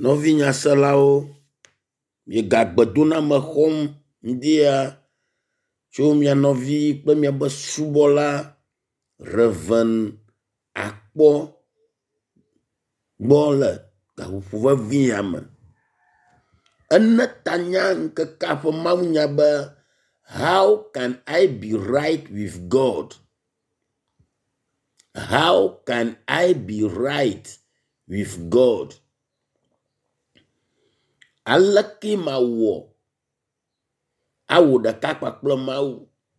Nɔvinya selawo, miegagbedo na me xɔm ŋdia tso mia nɔvi kple miabe subɔla Reven Akpɔ gbɔ le gaƒoƒo vevi ya me. Ene tanya ŋkeke ƒe mawunya be how can I be right with God? How can I be right with God? Aleke mawɔ awɔ ɖeka kpakple Mawu.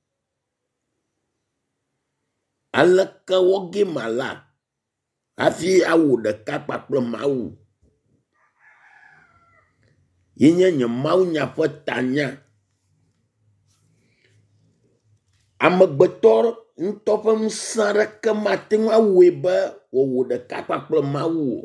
Aleke wɔge mala hafi awɔ ɖeka kpakple Mawu. Yenye nye mawunya ƒe tanya. Amegbetɔ ŋutɔ ƒe ŋusẽ aɖeke mate ŋu awɔe be wɔwɔ ɖeka kpakple Mawu o.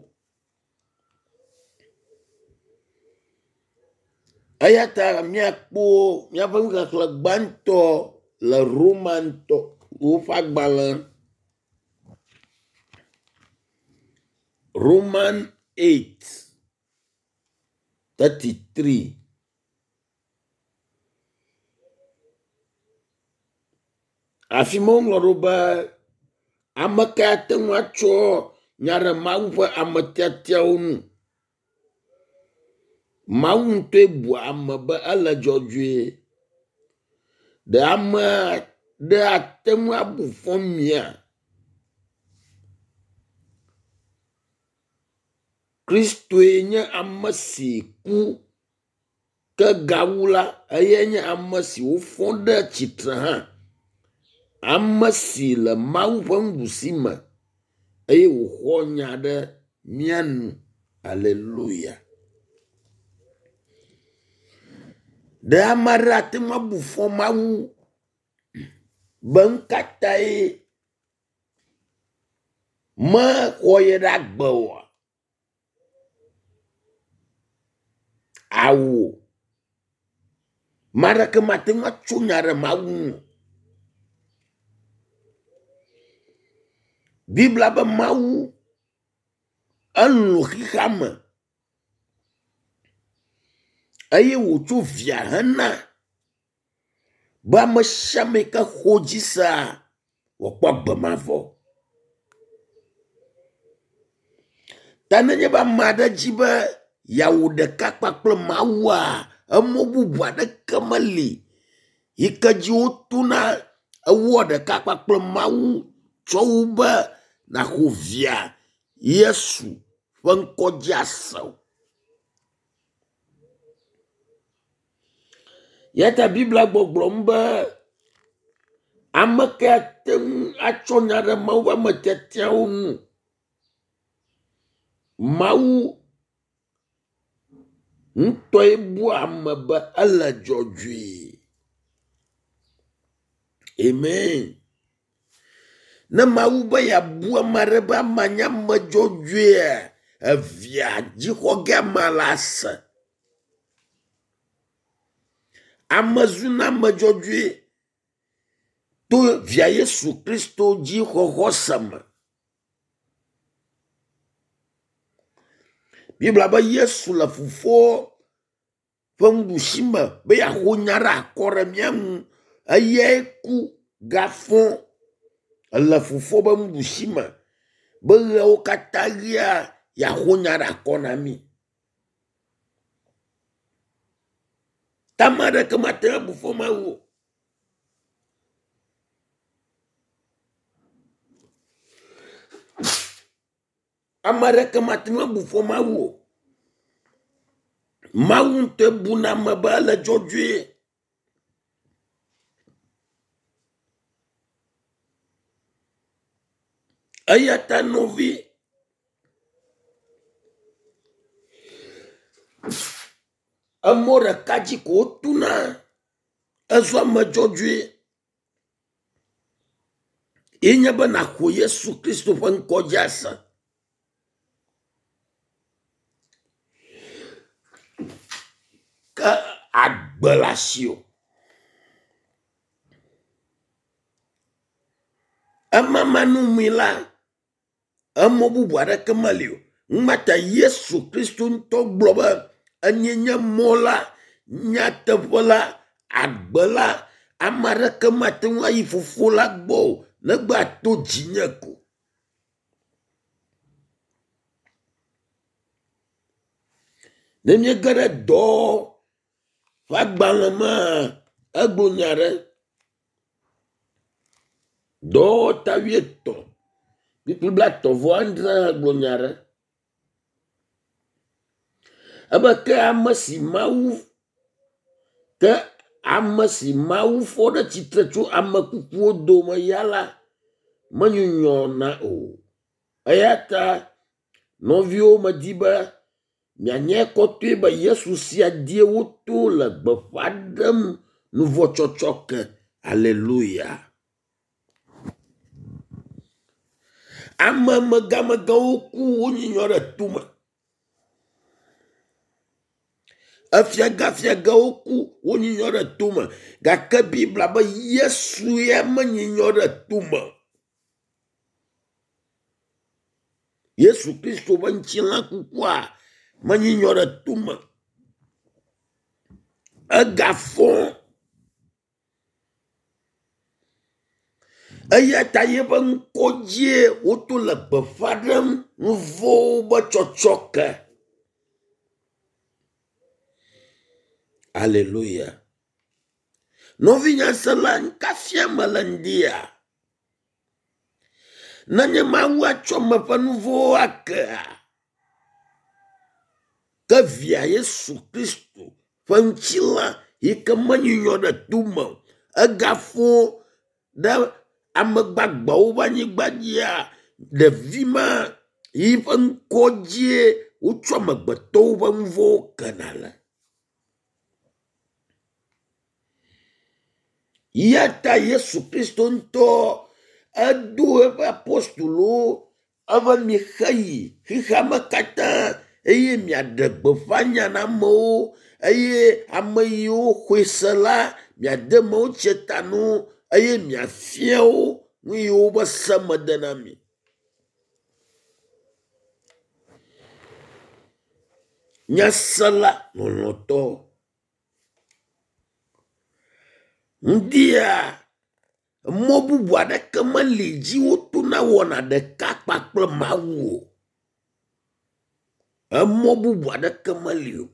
Eya ta miakpɔ miaƒe xexlẽ gbãtɔ le Romantɔ woƒe agbalẽ Roman 8:33. Afi ma woŋlɔ ɖo be ame ka ate ŋu atsɔ nya ɖe Mawu ƒe ame tiatiawo nu. Mawu ŋutɔe bu ame be ele dzɔdzɔe. Ɖe ame ɖe ate ŋu abu fɔ mia? Kristoe nye ame si ku ke gawu la, eye nye ame si wofɔ ɖe tsitre hã. Ame si le Mawu ƒe nuɖusime eye wòxɔ nya ɖe mia nu. Aleluya. Ɖe ame aɖe ate ŋu abu fɔ Mawu be nu katãe mexɔ ye ɖe agbe oa? Awo. Ame aɖeke mate ŋu atso nya ɖe Mawu ŋu. Bibla be Mawu elũ xixea me eye wòtso via hena be ame sia ame ke xɔ dzi sea wòkpɔ gbe mavɔ. Ta nenye be ame aɖe dzi be yeawɔ ɖeka kpakple Mawua, emɔ bubu aɖeke meli yi ke dzi wotona ewɔ ɖeka kpakple Mawu tsɔ wu be naxɔ via Yesu ƒe ŋkɔ dzi ase o. Ya ta Biblia gbɔgblɔm be ame ke ate ŋu atsɔ nya ɖe Mawu ƒe ame tiatiawo ŋu. Mawu ŋutɔe bu ame be ele dzɔdzɔe. Amen. Ne Mawu be yeabu ame aɖe be ama nye ame dzɔdzɔea, evia dzixɔ ge ama le ase. Ame zuna ame dzɔdzɔe to via Yesu Kristo dzixɔxɔ se me. Biblia be Yesu le Fofoa ƒe nuɖusime be yeaxɔ nya ɖe akɔ ɖe mia ŋu. Eyae ku gafɔ le Fofoa ƒe nuɖusime be ɣewo katã ɣia yeaxɔ nya ɖe akɔ na mi. Tame aɖeke mate ŋu abu fɔ Mawu o. Ame aɖeke mate ŋu abu fɔ Mawu o. Mawu ŋutɔ buna ame be ele dzɔdzɔe. Eya ta nɔvi, emɔ ɖeka dzi ko wotuna ezɔ ame dzɔdzɔe. Yenye be naxɔ Yesu Kristo ƒe ŋkɔ dzi ase. Ke agbe le asiwò. Emama nu mi la, emɔ bubu aɖeke meli o. mata Yesu Kristo ŋutɔ gblɔ be enye nye mɔ la, nyateƒe la, agbe la, ame aɖeke mate ŋu ayi Fofo la gbɔ o negbe ato dzinye ko. Ne míege ɖe dɔ ƒe agbalẽ me egblɔ nya ɖe dɔwɔtavi 3:97 egblɔ nya ɖe ebe ke ame si Mawu fɔ ɖe tsitre tso ame kukuwo dome ya la menyunyɔna o. Eya ta nɔviwo medi be mianye kɔtɔe be Yesu sia die woto le gbeƒã ɖem nuvɔtsɔtsɔke. Aleluya. Ame megamegawo ku wonyinyɔ ɖe tume. Efiagafiagawo ku wonyinyɔ ɖe tume. Gake Bibla be Yesu ya menyinyɔ ɖe tume. Yesu Kristo be ŋutilã kukua menyinyɔ ɖe tume. Egafɔ. Eya ta yebe ŋkɔdzie woto le gbeƒã ɖem nuvowo be tsɔtsɔke. Aleluya. Nɔvinyasela nkafia me le ŋdia. Nenye Mawu atsɔ meƒe nuvowo akea, ke via Yesu Kristo ƒe ŋutilã yi ke menyinyɔ ɖe tume egafo ɖe ame gbagbewo ƒe anyigba dzia, ɖevi ma yi ƒe ŋkɔdzie wotsɔ amegbetɔwo ƒe nuvowo kena le. Ya ta Yesu Kristo ŋutɔ edo eƒe apostolowo ebe miexeyi xexea me katã eye miaɖe gbeƒã nya na amewo eye ame yiwo xɔe se la miade mewo tse tanu eye miafia wo nu yiwo be se mede na mi. Nyasela lɔlɔ̃tɔ. Ŋdia mɔ bubu aɖeke meli dzi wotona wɔna ɖeka kpakple Mawu o. Emɔ bubu aɖeke meli o.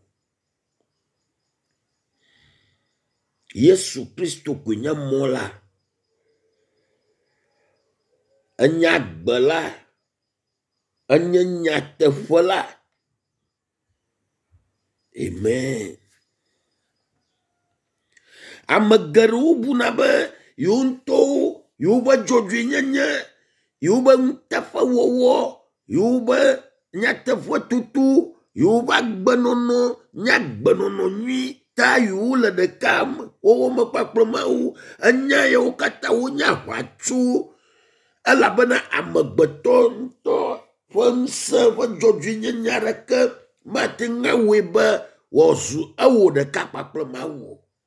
Yesu Kristo koe nye mɔ la. Enye agbe la. Enye nyateƒe la. Amen. Ame geɖewo buna be yewo ŋutɔwo, yewo be dzɔdzɔenyenye, yewo be nuteƒewɔwɔ, yewo be nyateƒe tutu, yewo be agbenɔnɔ, nyagbenɔnɔ nyui ta yewo le ɖeka wɔwɔ me kpakple Mawu. Enya yewo katã wonye aʋatso elabena amegbetɔ ŋutɔ ƒe ŋusẽ ƒe dzɔdzɔenyenye aɖeke mate ŋu awɔe be wòazu ewɔ ɖeka kpakple Mawu.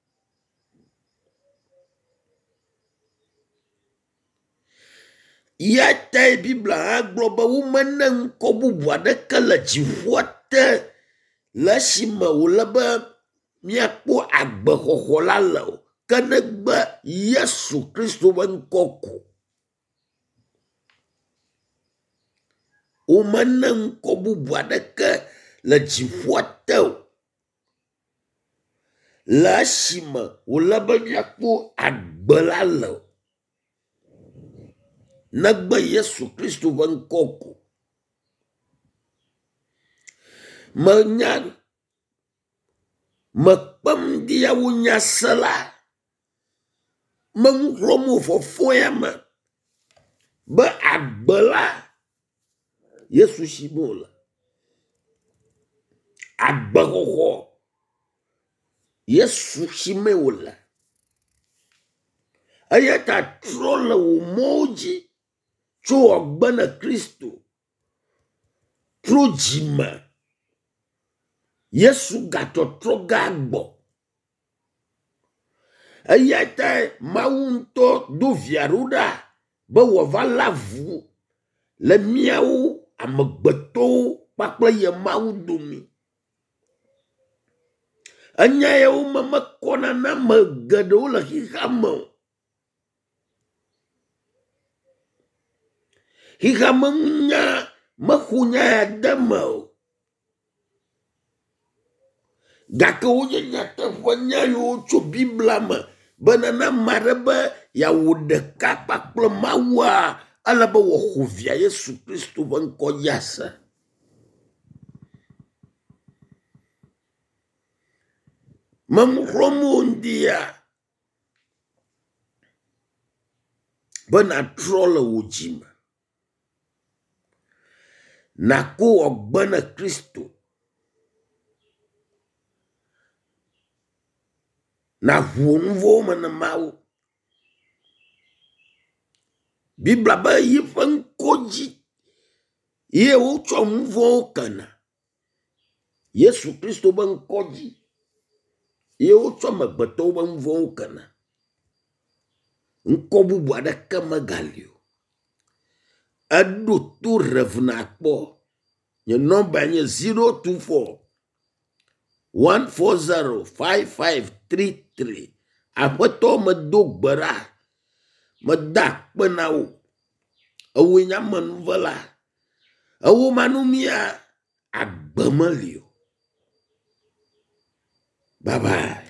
Ya tae Bibla hã gblɔ be womene ŋkɔ bubu aɖeke le dziƒoa te le esime wòle be míakpɔ agbexɔxɔ la le o, ke negbe Yesu Kristo ƒe ŋkɔ ko. Womene ŋkɔ bubu aɖeke le dziƒoa te o le esime wòle be míakpɔ agbe la le o. Negbe Yesu Kristo ƒe ŋkɔ ko. Mekpem ɖi yawo nyase la. Meŋuxlɔm o fɔfɔ ya me be agbe la Yesu si me wòle. Agbexɔxɔ Yesu si me wòle. Eya ta trɔ le wò mɔwo dzi tso ọgbe ne Kristo. Tro dzime. Yesu gatɔtrɔ ga gbɔ. Eya ta Mawu ŋutɔ do via ɖo ɖa be wòava le avu le míawo amegbetɔwo kpakple ye Mawu domi. Enya yewo me kɔna na me geɖewo le xixa me o. Xixa me nya mexo nya ya de me o. Gake wonye nyateƒe nya yiwo tso Biblia me be nana maɖe be yawo ɖeka kpakple Mawua ale be wɔxo via Yesu Kristo ƒe ŋkɔ dzi ase. Memuxlɔm ŋdia be natrɔ le wò dzi me. Nako ọgbe ne Kristo. Na ʋuo nuvowo me ne Mawu. Biblia be yi ƒe ŋkɔ dzi ye wotsɔ nuvowo kena. Yesu Kristo be ŋkɔ dzi ye wotsɔ megbetɔwo be nuvowo kena. Ŋkɔ bubu aɖeke megali o. Eɖo to revna kpɔ. Nye nɔmba nye 024 140 5533. Aƒetɔ medo gbe ɖa. Meda akpe na wo. Ewo nya menuvela. Ewo manumia agbe meli o. Bye bye.